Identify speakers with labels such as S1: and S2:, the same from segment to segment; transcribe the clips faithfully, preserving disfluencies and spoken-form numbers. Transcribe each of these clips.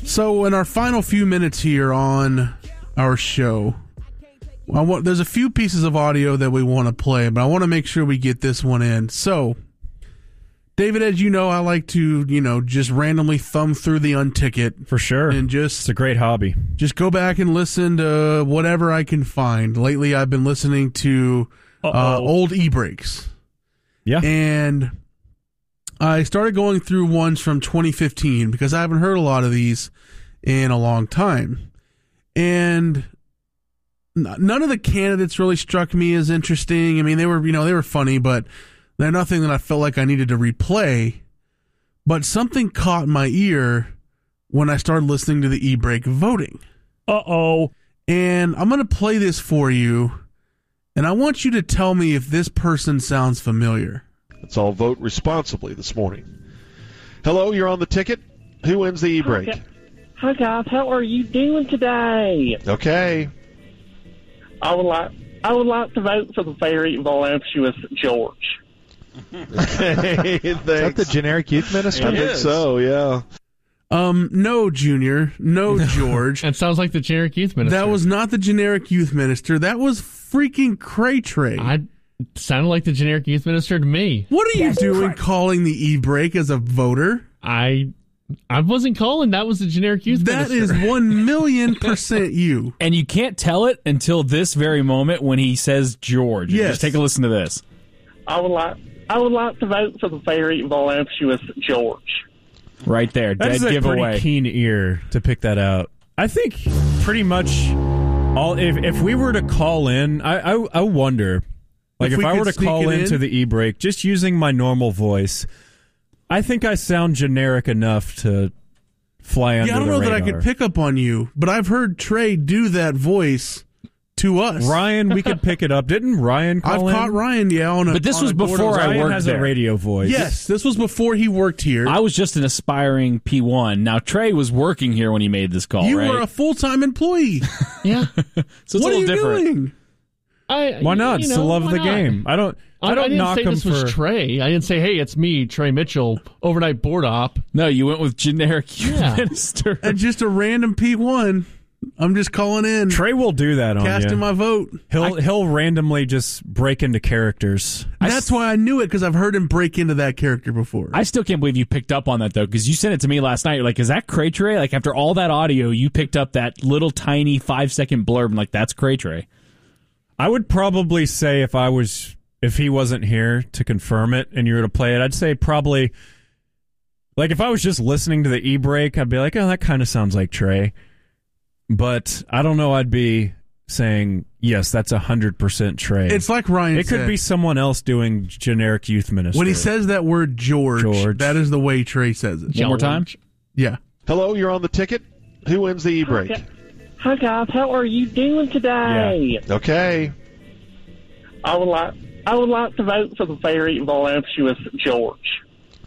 S1: So in our final few minutes here on our show, I want, there's a few pieces of audio that we want to play, but I want to make sure we get this one in. So, David, as you know, I like to, you know, just randomly thumb through the unticket.
S2: For sure.
S1: And just...
S2: It's a great hobby.
S1: Just go back and listen to whatever I can find. Lately, I've been listening to uh, old e-breaks.
S2: Yeah.
S1: And I started going through ones from twenty fifteen because I haven't heard a lot of these in a long time. And none of the candidates really struck me as interesting. I mean, they were, you know, they were funny, but they're nothing that I felt like I needed to replay. But something caught my ear when I started listening to the e-break voting.
S2: Uh-oh.
S1: And I'm going to play this for you, and I want you to tell me if this person sounds familiar.
S3: Let's all vote responsibly this morning. Hello, you're on the ticket. Who wins the e-break?
S4: Hi, Hi guys, how are you doing today?
S3: Okay.
S4: I would like I would like to vote for the very voluptuous George.
S3: Hey,
S2: Is that the generic youth minister?
S3: I think so, yeah.
S1: Um, no, Junior. No, George.
S5: That sounds like the generic youth minister.
S1: That was not the generic youth minister. That was freaking Cray Tray.
S5: I sounded like the generic youth minister to me.
S1: What are you doing calling the e-break as a voter?
S5: I I wasn't calling. That was the generic youth
S1: That
S5: minister.
S1: is one million percent you.
S6: And you can't tell it until this very moment when he says George.
S1: Yes.
S6: Just take a listen to this.
S4: I would like I would like to vote for the very voluptuous George.
S6: Right there,
S2: That
S6: dead
S2: is a
S6: giveaway.
S2: pretty keen ear to pick that out. I think pretty much all. If if we were to call in, I I, I wonder, like
S1: If
S2: if,
S1: we
S2: I were
S1: could
S2: to call
S1: sneak it
S2: into
S1: in?
S2: the e-break, just using my normal voice, I think I sound generic enough to fly under
S1: Yeah, I don't
S2: the
S1: know that I
S2: radar.
S1: could pick up on you, but I've heard Trey do that voice to us.
S2: Ryan, we could pick it up. Didn't Ryan
S1: I've
S2: call in?
S1: caught Ryan, yeah, on a
S6: But this
S1: on
S6: was
S1: a board
S6: before
S1: of-
S6: I
S2: Ryan
S6: worked
S2: has
S6: there.
S2: a radio voice.
S1: Yes, this was before he worked here.
S6: I was just an aspiring P one. Now, Trey was working here when he made this call,
S1: you
S6: right?
S1: were a full-time employee.
S5: Yeah.
S6: so it's
S1: What
S6: a
S1: are
S6: little
S1: you
S6: different.
S1: doing?
S5: I,
S2: Why not?
S5: You
S2: It's
S5: know,
S2: the love of
S5: why
S2: the
S5: not?
S2: game. I don't. I don't
S5: I didn't
S2: knock
S5: say
S2: him
S5: this
S2: for.
S5: was Trey. I didn't say, hey, it's me, Trey Mitchell, overnight board op.
S6: No, you went with generic youth
S5: Yeah.
S6: minister.
S1: And just a random P one. I'm just calling in,
S2: Trey will do that on
S1: casting
S2: you.
S1: my vote.
S2: He'll he'll randomly just break into characters.
S1: That's why I knew it, because I've heard him break into that character before.
S6: I still can't believe you picked up on that, though, because you sent it to me last night. You're like, is that Cray Tray? Like, after all that audio, you picked up that little tiny five-second blurb, and like, that's Cray Tray.
S2: I would probably say if I was if he wasn't here to confirm it and you were to play it, I'd say probably like if I was just listening to the e-break, I'd be like, oh, that kind of sounds like Trey. But I don't know. I'd be saying yes, that's a hundred percent Trey.
S1: It's like Ryan
S2: It could
S1: said.
S2: be someone else doing generic youth minister.
S1: When he says that word George,
S2: George.
S1: that is the way Trey says it.
S6: One more time?
S1: Yeah.
S3: Hello, you're on the ticket. Who wins the e-break?
S4: Hi, Hi guys, how are you doing today?
S3: Okay.
S4: I would like I would like to vote for the very voluptuous George.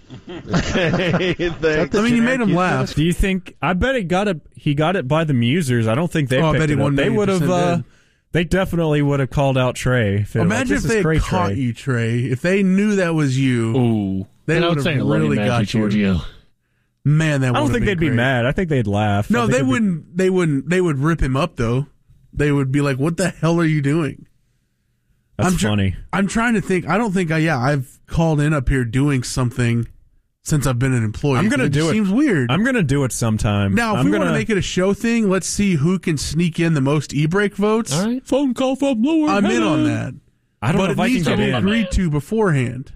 S3: Hey, thanks.
S1: I mean, you made him laugh.
S2: Do you think? I bet he got it. He got it by the Musers. I don't think they.
S1: Oh, I
S2: picked
S1: bet he
S2: it up.
S1: one
S2: They
S1: million
S2: would have.
S1: percent
S2: Uh,
S1: did.
S2: they definitely would have called out Trey. If they were like,
S1: Imagine
S2: "This
S1: if
S2: is
S1: they
S2: great,
S1: had caught
S2: Trey."
S1: you, Trey. If they knew that was you,
S6: Ooh.
S1: they
S5: And I
S1: would
S5: would say,
S1: have
S5: I love you,
S1: really
S5: Magic
S1: got you.
S5: Giorgio.
S1: Man, that
S2: I don't
S1: would've
S2: think
S1: been
S2: they'd be
S1: great.
S2: mad. I think they'd laugh. I
S1: No,
S2: think
S1: they
S2: it'd be-
S1: wouldn't. They wouldn't. They would rip him up though. They would be like, "What the hell are you doing?"
S2: That's
S1: I'm tr-
S2: funny.
S1: I'm trying to think. I don't think I. Yeah, I've called in up here doing something since I've been an employee.
S2: I'm gonna
S1: it
S2: do
S1: just
S2: it.
S1: Seems weird.
S2: I'm gonna do it sometime.
S1: now, if
S2: I'm
S1: we
S2: gonna
S1: want to make it a show thing, let's see who can sneak in the most e-break votes.
S5: All right. Phone call from lower
S1: I'm in
S5: heaven.
S1: on that.
S2: I don't
S1: but
S2: know if
S1: it
S2: I can
S1: needs to
S2: get
S1: be
S2: in.
S1: agreed to beforehand.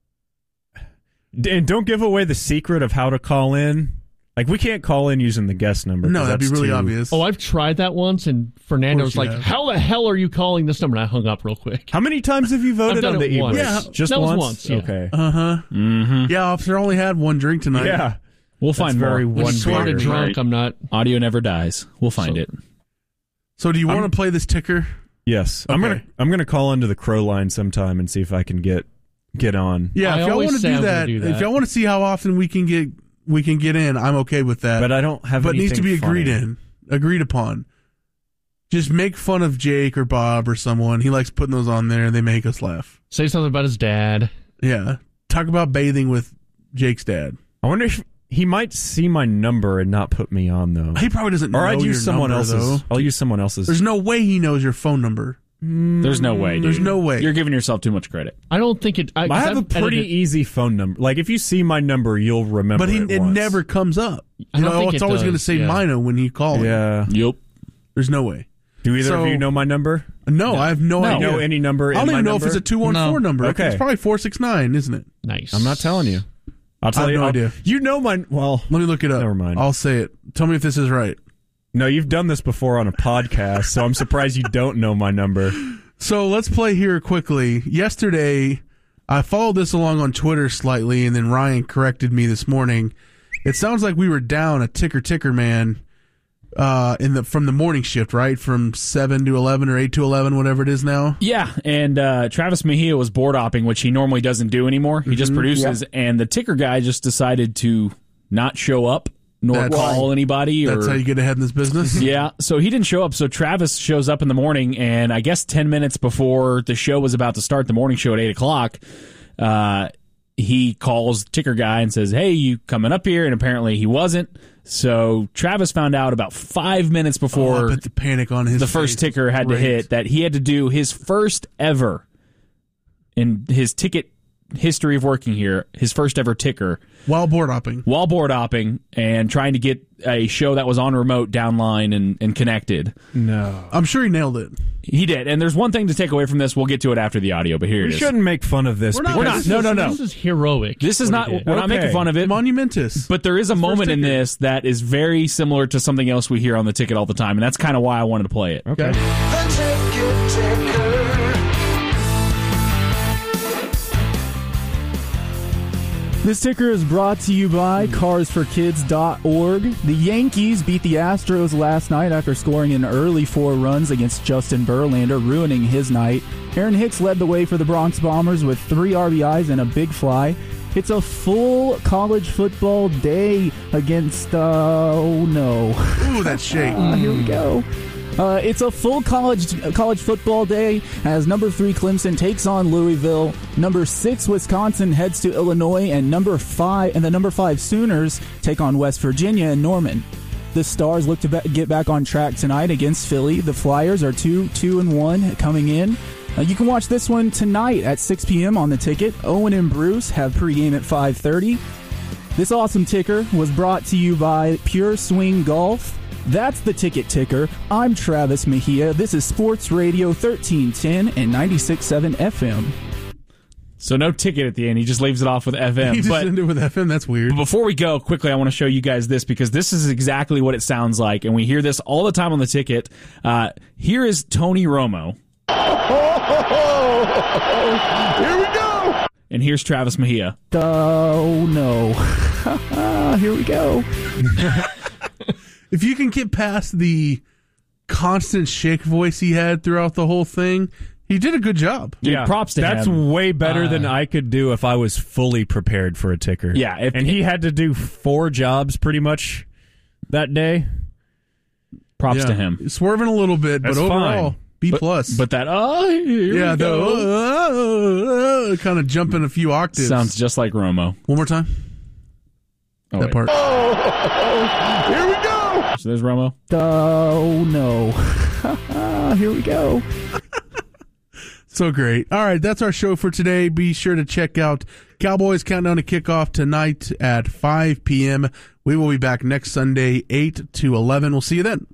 S2: And don't give away the secret of how to call in. Like we can't call in using the guest number.
S1: No,
S2: 'cause
S1: that'd be
S2: that's
S1: really
S2: too-
S1: obvious.
S5: Oh, I've tried that once, and Fernando was
S1: you
S5: like,
S1: have.
S5: how the hell are you calling this number? And I hung up real quick.
S2: How many times have you voted
S5: I've done
S2: on the
S5: it
S2: e-break?
S5: once.
S1: Yeah,
S2: just
S5: that was
S2: once.
S5: once, yeah.
S2: Okay.
S1: Uh huh.
S6: Mm-hmm.
S1: Yeah, officer only had one drink tonight.
S2: Yeah.
S6: We'll find
S2: That's very
S6: more.
S5: When
S2: one
S5: I'm sort
S2: beer.
S5: of drunk, I'm not.
S6: Audio never dies. We'll find
S5: So-
S6: it.
S1: So, do you
S2: I'm-
S1: want to play this ticker?
S2: Yes. I'm
S1: Okay.
S2: gonna I'm gonna call into the Crow line sometime and see if I can get get on.
S1: Yeah,
S5: I
S1: if y'all
S5: always
S1: want to
S5: say
S1: do
S5: I'm gonna
S1: that,
S5: do that.
S1: if y'all want to see how often we can get we can get in, I'm okay with that.
S2: But I don't have.
S1: but it needs to be
S2: anything
S1: agreed
S2: funny.
S1: in, agreed upon. Just make fun of Jake or Bob or someone. He likes putting those on there. They make us laugh.
S5: Say something about his dad.
S1: Yeah, talk about bathing with Jake's dad.
S2: I wonder if he might see my number and not put me on though.
S1: He probably doesn't
S2: Or
S1: know
S2: I'd
S1: your
S2: use someone
S1: number,
S2: else's.
S1: though.
S2: I'll use someone else's.
S1: There's no way he knows your phone number.
S6: There's no way, dude.
S1: There's no way.
S6: You're giving yourself too much credit.
S5: I don't think it. I,
S2: I have a
S5: I've
S2: pretty
S5: edited-
S2: easy phone number. Like if you see my number, you'll remember.
S1: But he,
S2: it,
S1: it
S2: once.
S1: never comes up.
S5: I
S1: You
S5: don't
S1: know,
S5: think
S1: it's
S5: it
S1: always going to
S5: does,
S1: say
S5: yeah.
S1: Mino when you call him.
S2: Yeah.
S6: Yep.
S1: There's no way.
S2: Do either
S1: So-
S2: of you know my number?
S1: No, I have no,
S6: No.
S1: idea.
S2: Know any number?
S1: I don't
S2: in my
S1: even know
S2: number?
S1: if it's a two one four
S5: No.
S1: number.
S2: Okay.
S1: It's probably four six nine, isn't it?
S5: Nice.
S2: I'm not telling you. I'll tell
S1: I have
S2: you.
S1: no
S2: I'll-
S1: idea.
S2: You know my. Well,
S1: Let me look it up.
S2: Never mind.
S1: I'll say it. Tell me if this is right.
S2: no, you've done this before on a podcast, so I'm surprised you don't know my number.
S1: So let's play here quickly. Yesterday, I followed this along on Twitter slightly, and then Ryan corrected me this morning. It sounds like we were down a ticker ticker man uh, in the from the morning shift, right? From seven to eleven or eight to eleven, whatever it is now.
S6: Yeah, and uh, Travis Mejia was board hopping, which he normally doesn't do anymore. He just produces, and the ticker guy just decided to not show up nor
S1: That's-
S6: call anybody. Or,
S1: That's how you get ahead in this business.
S6: yeah, so he didn't show up. So Travis shows up in the morning, and I guess ten minutes before the show was about to start, the morning show at eight o'clock, uh, he calls ticker guy and says, "Hey, you coming up here?" And apparently he wasn't. So Travis found out about five minutes
S1: Oh,
S6: before
S1: I bet the panic on his
S6: the first
S1: face
S6: ticker
S1: was
S6: had to
S1: great.
S6: hit that he had to do his first ever in his ticket history of working here, his first ever ticker
S1: while board hopping.
S6: while board hopping and trying to get a show that was on remote downline and, and connected.
S2: No.
S1: I'm sure he nailed it.
S6: He did. And there's one thing to take away from this. We'll get to it after the audio, but here
S2: We
S6: it is.
S2: shouldn't make fun of this.
S1: We're not.
S6: We're not.
S1: This
S6: No,
S1: is-
S6: no, no.
S5: This is heroic.
S6: This is
S5: what
S6: not,
S5: he
S6: we're
S5: did.
S6: not
S2: Okay.
S6: making fun of it.
S1: Monumentous.
S6: But there is a moment in
S1: ticker.
S6: this that is very similar to something else we hear on the ticket all the time, and that's kind of why I wanted to play it.
S2: Okay.
S7: This ticker is brought to you by cars for kids dot org. The Yankees beat the Astros last night after scoring an early four runs against Justin Verlander, ruining his night. Aaron Hicks led the way for the Bronx Bombers with three R B Is and a big fly. It's a full college football day against, uh, oh no.
S1: Ooh, that shake.
S7: Uh, here we go. Uh, it's a full college college football day as number three Clemson takes on Louisville, number six Wisconsin heads to Illinois, and number five and the number five Sooners take on West Virginia and Norman. The Stars look to be- get back on track tonight against Philly. The Flyers are two two and one coming in. Uh, you can watch this one tonight at six p.m. on the ticket. Owen and Bruce have pregame at five thirty. This awesome ticker was brought to you by Pure Swing Golf. That's the ticket ticker. I'm Travis Mejia. This is Sports Radio thirteen ten and ninety-six point seven F M.
S6: So no ticket at the end. He just leaves it off with F M.
S1: He just
S6: But
S1: ended with F M. That's weird.
S6: But before we go, quickly, I want to show you guys this because this is exactly what it sounds like, and we hear this all the time on the ticket. Uh, here is Tony Romo.
S3: Here we go.
S6: And here's Travis Mejia.
S7: Oh no. Here we go.
S1: If you can get past the constant shake voice he had throughout the whole thing, he did a good job.
S6: Dude, props to
S2: That's
S6: him.
S2: way better
S6: Uh,
S2: than I could do if I was fully prepared for a ticker.
S6: Yeah, if-
S2: and he had to do four jobs pretty much that day.
S6: Props
S1: Yeah.
S6: to him.
S1: Swerving a little bit,
S2: That's
S1: but overall,
S2: fine.
S1: B
S6: But,
S1: plus.
S6: but that, oh, here
S1: yeah,
S6: we
S1: the
S6: go.
S1: uh, uh, kind of jumping a few octaves.
S6: Sounds just like Romo.
S1: One more time.
S6: Oh,
S1: that
S6: wait.
S1: part.
S3: Here we go.
S6: So there's Romo.
S7: Oh no. Here we go.
S1: So great. All right, that's our show for today. Be sure to check out Cowboys Countdown to Kickoff tonight at five p.m. We will be back next Sunday, eight to eleven. We'll see you then.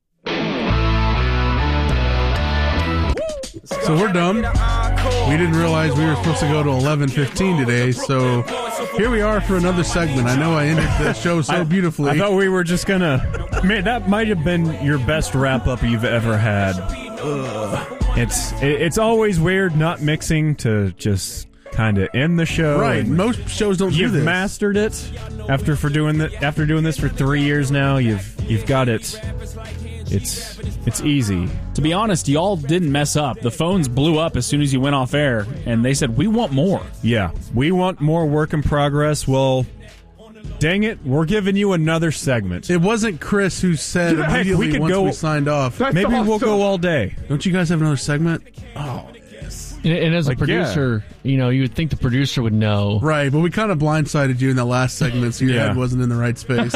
S1: So we're done. We didn't realize we were supposed to go to eleven fifteen today, so here we are for another segment. I know I ended the show so beautifully.
S2: I thought we were just gonna. Man, that might have been your best wrap up you've ever had. It's it, it's always weird not mixing to just kind of end the show.
S1: right.
S2: and
S1: Most shows don't do
S2: You've
S1: this.
S2: mastered it after for doing that. After doing this for three years now, you've you've got it. It's it's easy.
S6: To be honest, y'all didn't mess up. The phones blew up as soon as you went off air, and they said, we want more.
S2: Yeah, we want more work in progress. Well, dang it, we're giving you another segment.
S1: It wasn't Chris who said
S2: Heck, we
S1: immediately
S2: could
S1: once
S2: go-
S1: we signed off.
S2: Maybe we'll go all day.
S1: Don't you guys have another segment? Oh,
S5: And, and as
S2: Like,
S5: a producer, you know, you would think the producer would know.
S1: Right, but we kind of blindsided you in that last segment, so your
S2: Yeah.
S1: head wasn't in the right space.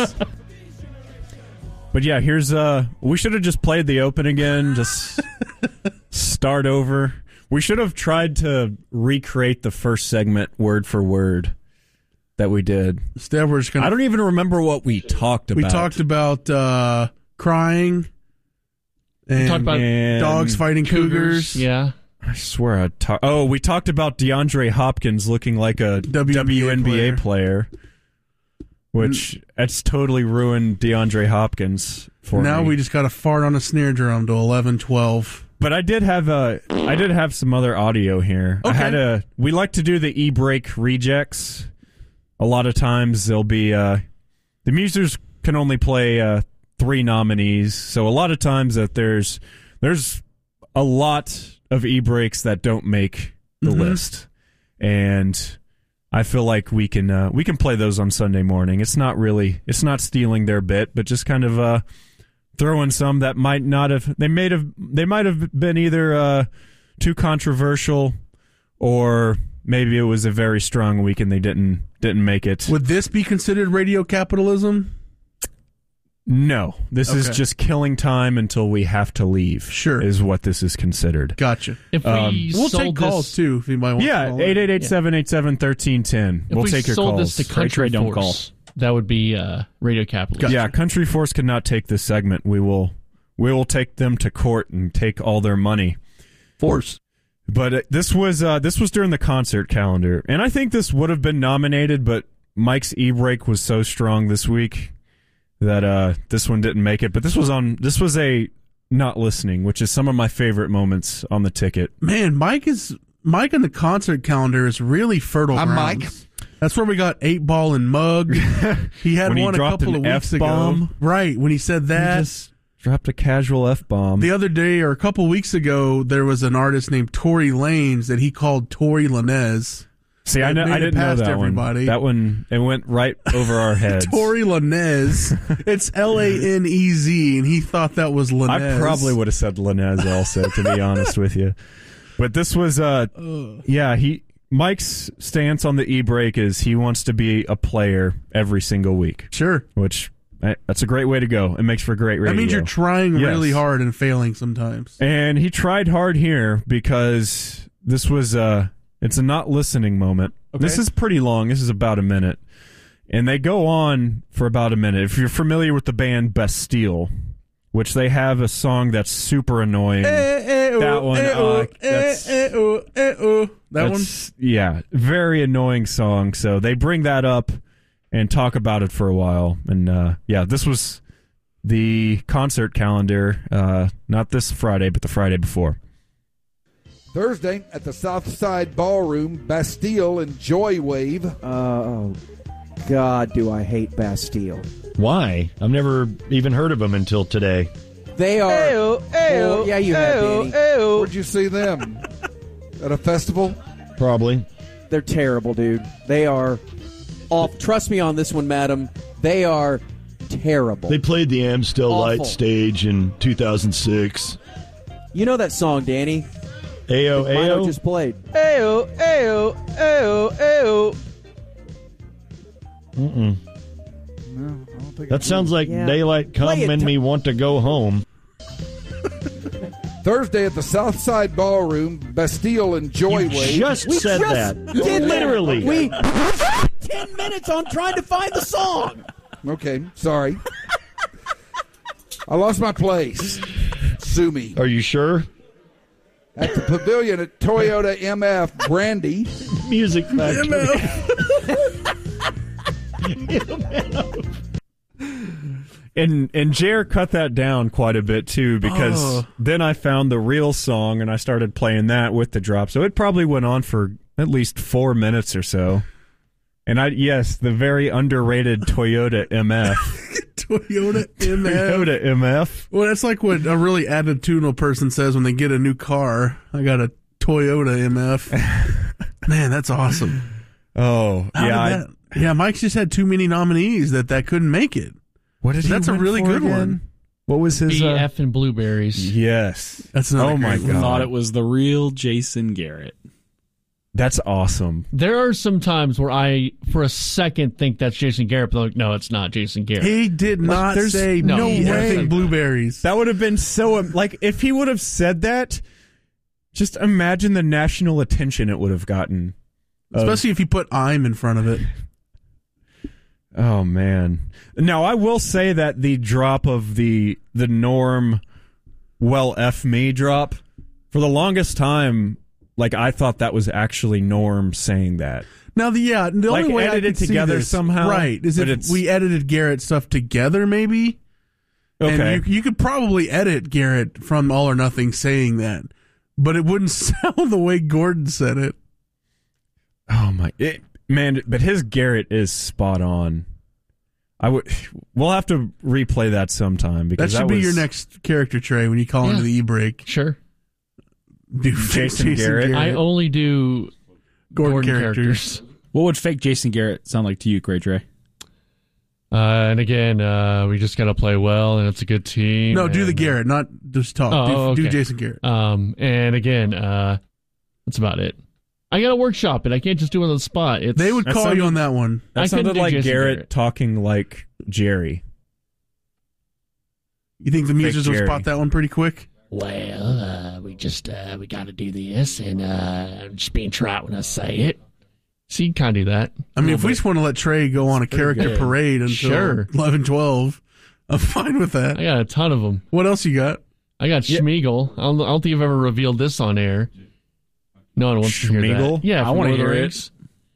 S2: But yeah, here's uh we should have just played the open again, just start over. We should have tried to recreate the first segment word for word that we did.
S1: Instead, we're just gonna.
S2: I don't even remember what we talked about.
S1: We talked about uh, crying. And
S5: talked about
S2: And
S1: dogs fighting cougars.
S5: Yeah.
S2: I swear I talked. Oh, we talked about DeAndre Hopkins looking like a
S1: W N B A
S2: W N B A player, which that's totally ruined DeAndre Hopkins for
S1: Now
S2: me.
S1: we just got to fart on a snare drum to eleven twelve.
S2: But I did have a, I did have some other audio here. I
S1: Okay.
S2: had a. We like to do the e-break rejects. A lot of times there'll be uh, the musers can only play uh, three nominees, so a lot of times that there's there's a lot of e-breaks that don't make the
S1: Mm-hmm.
S2: list, and I feel like we can uh, we can play those on Sunday morning. It's not really it's not stealing their bit, but just kind of uh, throw in some that might not have they might have they might have been either uh, too controversial or maybe it was a very strong week and they didn't didn't make it.
S1: Would this be considered radio capitalism?
S2: No, this is
S1: Okay.
S2: just killing time until we have to leave.
S1: Sure.
S2: Is what this is considered.
S1: Gotcha.
S5: If we
S2: Um,
S1: We'll
S5: sold
S1: take calls
S5: this,
S1: too if anybody wants to
S2: Yeah,
S1: call
S2: eight
S1: in.
S2: eight eight, seven eight seven, one three one zero.
S5: if
S2: We'll
S5: we
S2: take your
S5: sold
S2: calls.
S5: this to
S6: Trade,
S5: Country
S6: trade, don't
S5: Force, that would be uh, radio capitalism.
S2: Yeah, Country Force cannot take this segment. We will we will take them to court and take all their money.
S3: Force.
S2: But uh, this was uh, this was during the concert calendar, and I think this would have been nominated, but Mike's e-break was so strong this week that uh, this one didn't make it. But this was on this was a not listening, which is some of my favorite moments on the ticket.
S1: Man, Mike is Mike on the concert calendar is really fertile.
S3: I'm
S1: ground.
S3: Mike.
S1: That's where we got Eight Ball and Mug. He had
S2: When he
S1: one a
S2: dropped
S1: couple
S2: an
S1: of weeks
S2: F-bomb.
S1: ago. Right, when he said that.
S2: He just dropped a casual f-bomb.
S1: The other day or a couple weeks ago, there was an artist named Tory Lanez that he called Tory Lanez.
S2: See, I,
S1: It
S2: know,
S1: made
S2: I
S1: it
S2: didn't know
S1: past
S2: that
S1: everybody.
S2: one. That one it went right over our heads.
S1: Tory Lanez. It's L A N E Z, and he thought that was Lanez.
S2: I probably would have said Lanez also, to be honest with you. But this was, uh, yeah, he Mike's stance on the e-break is he wants to be a player every single week,
S1: Sure.
S2: which eh, that's a great way to go. It makes for great radio.
S1: That means you're trying
S2: Yes.
S1: really hard and failing sometimes.
S2: And he tried hard here because this was uh it's a not listening moment.
S1: Okay.
S2: This is pretty long. This is about a minute. And they go on for about a minute. If you're familiar with the band Bastille, which they have a song that's super annoying. That one, uh, that's-
S1: That one?
S2: That's- Yeah, very annoying song. So they bring that up and talk about it for a while. And uh, yeah, this was the concert calendar, uh, not this Friday, but the Friday before.
S8: Thursday at the Southside Ballroom, Bastille and Joy Wave.
S9: Oh, God, do I hate Bastille.
S10: Why? I've never even heard of them until today.
S9: They are...
S8: Ew,
S9: Oh, yeah, you have, Danny.
S8: Where'd you see them? At a festival?
S10: Probably.
S9: They're terrible, dude. They are off. Trust me on this one, madam. They are terrible.
S10: They played the Amstel
S9: Awful.
S10: Light stage in two thousand six.
S9: You know that song, Danny?
S10: Ayo,
S9: Mino
S10: ayo.
S9: just played. Ayo, ayo, ayo, ayo.
S10: Mm-mm.
S8: No, I don't think
S10: That sounds like
S9: Yeah.
S10: Daylight Come
S9: Play it
S10: and
S9: t-
S10: Me Want to Go Home.
S8: Thursday at the Southside Ballroom, Bastille and Joy
S10: You
S8: Wave.
S10: just
S9: We
S10: said
S9: just
S10: that.
S9: did
S10: Literally.
S9: We ten minutes on trying to find the song.
S8: Okay, sorry. I lost my place. Sue me.
S10: Are you sure?
S8: At the pavilion at Toyota M F Brandy.
S10: Music Factory.
S2: And and Jer cut that down quite a bit too, because
S1: Oh.
S2: then I found the real song and I started playing that with the drop. So it probably went on for at least four minutes or so. And I yes, the very underrated Toyota M F.
S1: Toyota M F.
S2: Toyota M F.
S1: Well, that's like what a really attitudinal person says when they get a new car. I got a Toyota M F. Man, that's awesome.
S2: Oh
S1: How
S2: yeah. I-
S1: did that- yeah, Mike's just had too many nominees that that couldn't make it.
S2: what did he
S1: That's a
S2: win
S1: really
S2: for
S1: good
S2: again?
S1: one.
S2: What was his?
S5: B
S2: Uh,
S5: F and blueberries.
S2: yes,
S1: That's another
S2: oh my
S1: great one.
S2: god,
S6: Thought it was the real Jason Garrett.
S2: that's awesome.
S5: There are some times where I, for a second, think that's Jason Garrett, but like, no, it's not Jason Garrett.
S1: He did not
S2: there's
S1: say
S5: no
S1: no
S5: way.
S1: way blueberries.
S2: That would have been so um, like if he would have said that. Just imagine the national attention it would have gotten. Of-
S1: Especially if you put I'm in front of it.
S2: Oh man! Now I will say that the drop of the the Norm, well, F me drop for the longest time, like I thought that was actually Norm saying that.
S1: Now, the yeah, the
S2: Like,
S1: only way I
S2: edited
S1: could see
S2: together
S1: this,
S2: somehow,
S1: right, is
S2: but
S1: if
S2: it's-
S1: we edited Garrett stuff together, maybe.
S2: Okay,
S1: And you, you could probably edit Garrett from All or Nothing saying that, but it wouldn't sound the way Gordon said it.
S2: oh my it, man! But his Garrett is spot on. I would. We'll have to replay that sometime
S1: That
S2: because
S1: should
S2: that
S1: be
S2: was,
S1: your next character, Trey, when you call
S5: Yeah.
S1: into the e-break.
S5: Sure.
S1: Do
S2: Jason Garrett.
S5: I only do
S1: Gordon,
S5: Gordon
S1: characters.
S5: characters.
S6: What would fake Jason Garrett sound like to you, Great Dre?
S5: Uh, and again, uh, we just got to play well, and it's a good team.
S1: No, do the
S5: and,
S1: Garrett, not just talk.
S5: Oh,
S1: do,
S5: oh,
S1: do
S5: okay.
S1: Jason Garrett.
S5: Um, and again, uh, that's about it. I got to workshop it. I can't just do it on the spot. It's,
S1: They would
S2: That
S1: call
S2: sounded-
S1: you on that one.
S2: That
S5: I couldn't
S2: sounded
S5: do
S2: like
S5: Jason
S2: Garrett,
S5: Garrett.
S2: talking like Jerry.
S1: You think the musicians would
S2: Jerry.
S1: spot that one pretty quick?
S11: Well, uh, we just uh, we got to do this, and uh, I'm just being trite when I say it.
S5: So you can kind of do that.
S1: I mean, if we just want to let Trey go on a character
S5: good.
S1: parade until
S5: Sure.
S1: eleven twelve, I'm fine with that.
S5: I got a ton of them.
S1: What else you got?
S5: I got Schmeagol. I don't, I don't think I've ever revealed this on air. No one wants to hear
S2: Schmeagol?
S5: that. Yeah,
S6: I
S5: from
S6: wanna
S5: Lord of the
S6: hear it.
S5: Rings.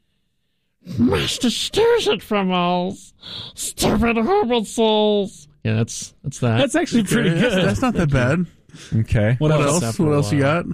S11: Master stirs it from us. Stupid horrible souls.
S5: Yeah, that's that's that.
S6: That's actually pretty
S1: That's,
S6: good.
S1: that's not that bad.
S2: Okay.
S1: What,
S5: What
S1: else?
S5: else?
S1: What else you got?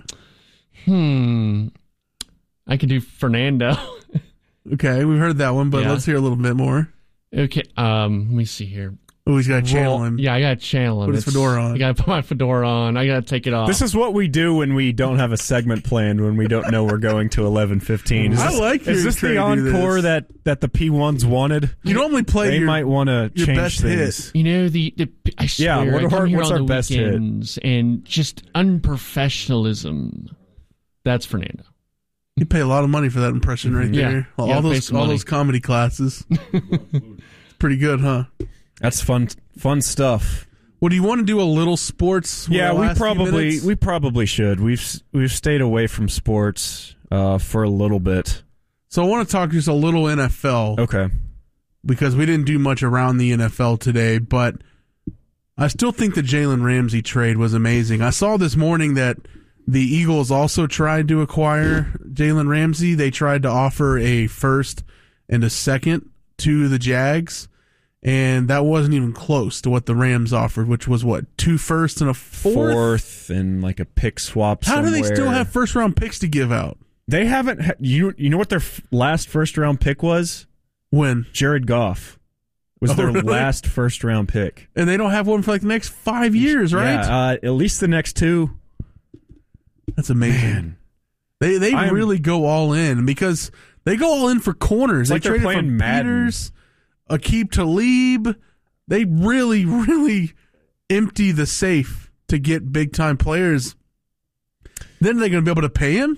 S5: hmm. I can do Fernando.
S1: Okay, we've heard that one, but
S5: Yeah.
S1: let's hear a little bit more.
S5: Okay. Um. Let me see here.
S1: Oh, he's got to channel
S5: Roll-
S1: him.
S5: Yeah, I got to channel him.
S1: Put his
S5: It's-
S1: fedora on.
S5: I got to put my fedora on. I got to take it off.
S2: This is what we do when we don't have a segment planned, when we don't know we're going to eleven fifteen. Is
S1: I
S2: this,
S1: like
S2: Is
S1: hearing
S2: this
S1: Trey
S2: the
S1: do
S2: encore
S1: this.
S2: that, that the P ones wanted?
S1: You normally play
S2: They
S1: your,
S2: might want to
S1: your
S2: change
S1: best
S2: things.
S1: hit.
S5: You know, the, the I swear,
S2: Yeah, what
S5: I come
S2: are-
S5: here
S2: what's
S5: on
S2: our
S5: the
S2: best hit?
S5: weekends and just unprofessionalism. That's Fernando.
S1: You pay a lot of money for that impression right
S5: Yeah.
S1: there. All,
S5: You
S1: all
S5: gotta pay
S1: those
S5: some
S1: all
S5: money.
S1: those comedy classes. It's pretty good, huh?
S2: That's fun fun stuff.
S1: Well, do you want to do a little sports? with
S2: Yeah,
S1: the
S2: we
S1: last few
S2: probably
S1: minutes?
S2: we probably should. We've we've stayed away from sports uh, for a little bit.
S1: So I want to talk just a little N F L.
S2: Okay.
S1: Because we didn't do much around the N F L today, but I still think the Jalen Ramsey trade was amazing. I saw this morning that the Eagles also tried to acquire Jalen Ramsey. They tried to offer a first and a second to the Jags, and that wasn't even close to what the Rams offered, which was what, two firsts and a fourth?
S2: Fourth and like a pick swap.
S1: How do they still
S2: somewhere.
S1: have first round picks to give out?
S2: They haven't. Ha- you you know what their f- last first round pick was?
S1: When?
S2: Jared Goff was
S1: Oh,
S2: their
S1: really?
S2: last first round pick.
S1: And they don't have one for like the next five years, right?
S2: Yeah, uh, at least the next two.
S1: That's amazing.
S2: Man.
S1: They they
S2: I'm-
S1: really go all in because they go all in for corners.
S2: It's
S1: They
S2: like they're
S1: traded
S2: playing
S1: for
S2: Madden.
S1: Peters, Aqib Talib. They really, really empty the safe to get big time players. Then they're going to be able to pay him.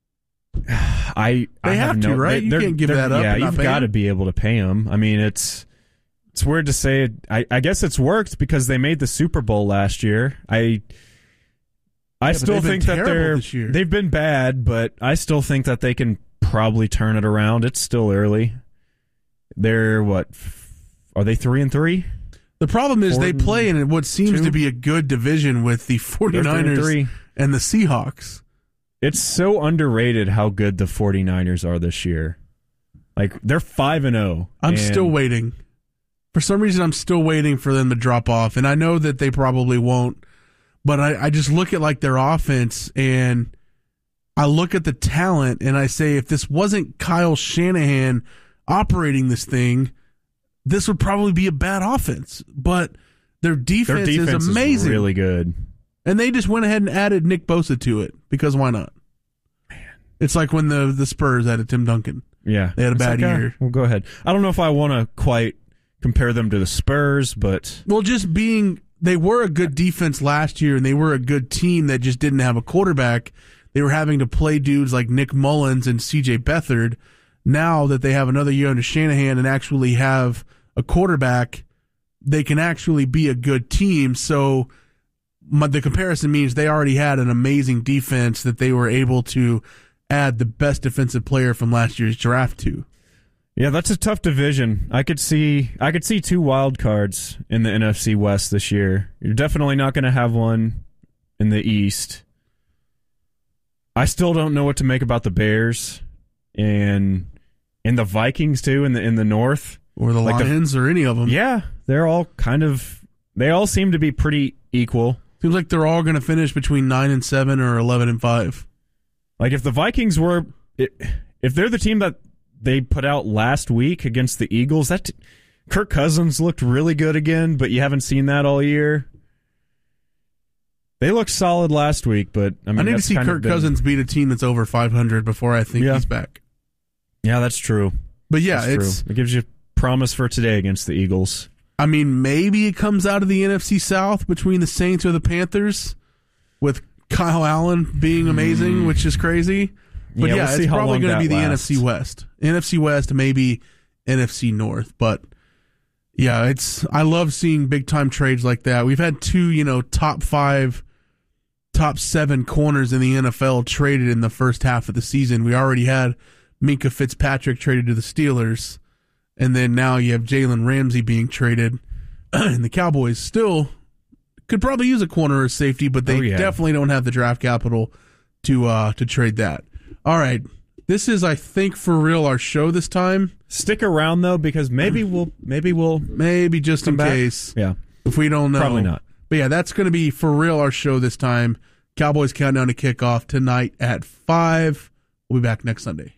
S2: I
S1: They
S2: I
S1: have to,
S2: no,
S1: right?
S2: they-
S1: You
S2: they're-
S1: can't give
S2: they're-
S1: that up
S2: Yeah,
S1: and not
S2: you've
S1: pay
S2: got to
S1: him.
S2: be able to pay him. I mean, it's it's weird to say. It. I I guess it's worked because they made the Super Bowl last year. I I
S1: but
S2: still
S1: they've been
S2: think that
S1: terrible
S2: they're
S1: this year.
S2: they've been bad, but I still think that they can probably turn it around. It's still early. They're what? f- Are they three and three?
S1: The problem is
S2: Four
S1: they
S2: and
S1: play in what seems
S2: two?
S1: to be a good division with the
S2: They're three and
S1: 49ers
S2: three.
S1: and the Seahawks.
S2: It's so underrated how good the 49ers are this year. Like they're five and oh.
S1: I'm still waiting. For some reason, I'm still waiting for them to drop off, and I know that they probably won't. But I, I just look at like their offense, and I look at the talent, and I say, if this wasn't Kyle Shanahan operating this thing, this would probably be a bad offense. But their defense,
S2: Their defense
S1: is amazing,
S2: really good.
S1: and they just went ahead and added Nick Bosa to it because why not? It's like when the the Spurs added Tim Duncan.
S2: Yeah,
S1: They had a
S2: It's
S1: bad
S2: like, uh,
S1: year.
S2: Well, go ahead. I don't know if I want to quite compare them to the Spurs, but
S1: Well, just being they were a good defense last year, and they were a good team that just didn't have a quarterback. They were having to play dudes like Nick Mullins and C J Beathard. Now that they have another year under Shanahan and actually have a quarterback, they can actually be a good team. So my, the comparison means they already had an amazing defense that they were able to add the best defensive player from last year's draft to.
S2: Yeah, that's a tough division. I could see I could see two wild cards in the N F C West this year. You're definitely not going to have one in the East. I still don't know what to make about the Bears and and the Vikings too in the in the North,
S1: or the like Lions the, or any of them.
S2: Yeah, they're all kind of they all seem to be pretty equal.
S1: Seems like they're all going to finish between nine and seven or eleven and five.
S2: Like if the Vikings were, if they're the team that they put out last week against the Eagles, that Kirk Cousins looked really good again, but you haven't seen that all year. They looked solid last week, but I mean,
S1: I need to see Kirk been, Cousins beat a team that's over five hundred before I think
S2: yeah.
S1: he's back.
S2: Yeah, that's true.
S1: But yeah,
S2: that's
S1: it's
S2: true. It gives you promise for today against the Eagles.
S1: I mean, maybe it comes out of the N F C South between the Saints or the Panthers, with Kyle Allen being amazing, mm. which is crazy. But yeah, yeah we'll it's probably going to be the lasts. N F C West. N F C West, maybe N F C North. But yeah, it's I love seeing big time trades like that. We've had two, you know, top five, top seven corners in the N F L traded in the first half of the season. We already had Minkah Fitzpatrick traded to the Steelers, and then now you have Jalen Ramsey being traded. And the Cowboys still could probably use a corner or safety, but they oh, yeah. definitely don't have the draft capital to uh, to trade that. All right, this is, I think, for real our show this time.
S2: Stick around though, because maybe we'll maybe we'll
S1: maybe just in
S2: back.
S1: case.
S2: Yeah,
S1: if we don't know,
S2: probably not.
S1: But yeah, that's going to be for real our show this time. Cowboys countdown to kickoff tonight at five. We'll be back next Sunday.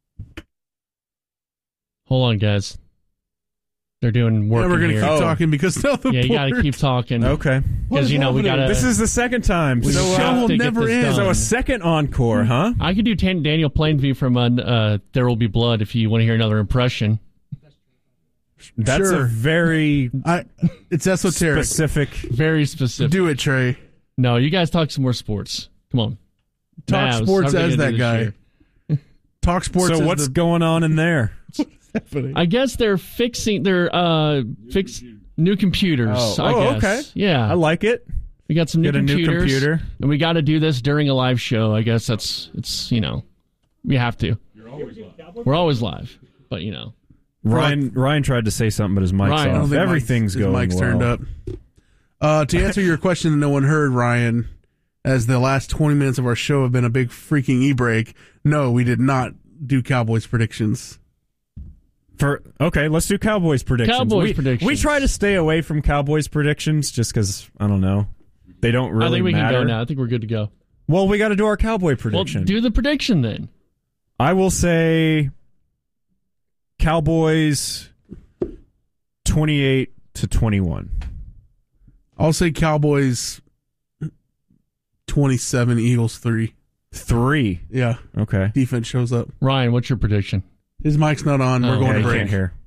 S5: Hold on, guys. They're doing work.
S1: Yeah, we're going to keep
S2: oh.
S1: talking because now the
S5: yeah, you got to keep talking.
S2: Okay,
S5: because you know we got to.
S2: This is the second time.
S1: The
S2: so,
S1: show
S2: uh,
S1: will never end.
S2: So a second encore, huh?
S5: I could do Tan- Daniel Plainview from uh, "There Will Be Blood" if you want to hear another impression.
S2: That's
S1: sure.
S2: a very
S1: I, it's esoteric,
S2: specific,
S5: very specific.
S1: Do it, Trey.
S5: No, you guys talk some more sports. Come on,
S1: talk
S5: Mavs.
S1: sports as that guy. Talk sports.
S2: So what's
S1: the...
S2: going on in there?
S5: I guess they're fixing their uh fix new computers.
S2: Oh,
S5: I
S2: oh
S5: guess.
S2: okay.
S5: Yeah,
S2: I like it.
S5: We got some new
S2: Get
S5: computers,
S2: a new computer,
S5: and we got to do this during a live show. I guess that's it's you know we have to. You're always live. We're always live, but you know.
S2: Ryan Ryan tried to say something, but his mic's
S5: Ryan,
S2: off. Everything's
S1: his
S2: going
S1: mic's
S2: well.
S1: turned up. Uh, to answer your question that no one heard, Ryan, as the last twenty minutes of our show have been a big freaking e-break, no, we did not do Cowboys predictions.
S2: For okay, let's do Cowboys predictions.
S5: Cowboys
S2: we,
S5: predictions.
S2: We try to stay away from Cowboys predictions just because, I don't know, they don't really matter.
S5: I think we
S2: matter.
S5: can go now. I think we're good to go.
S2: Well, we got to do our Cowboy prediction.
S5: Well, do the prediction then.
S2: I will say Cowboys twenty-eight to twenty-one.
S1: I'll say Cowboys twenty-seven, Eagles three.
S2: Three?
S1: Yeah.
S2: Okay.
S1: Defense shows up.
S5: Ryan, what's your prediction?
S1: His mic's not on.
S5: Oh,
S1: We're going
S2: yeah,
S1: to break.
S2: Can't hear.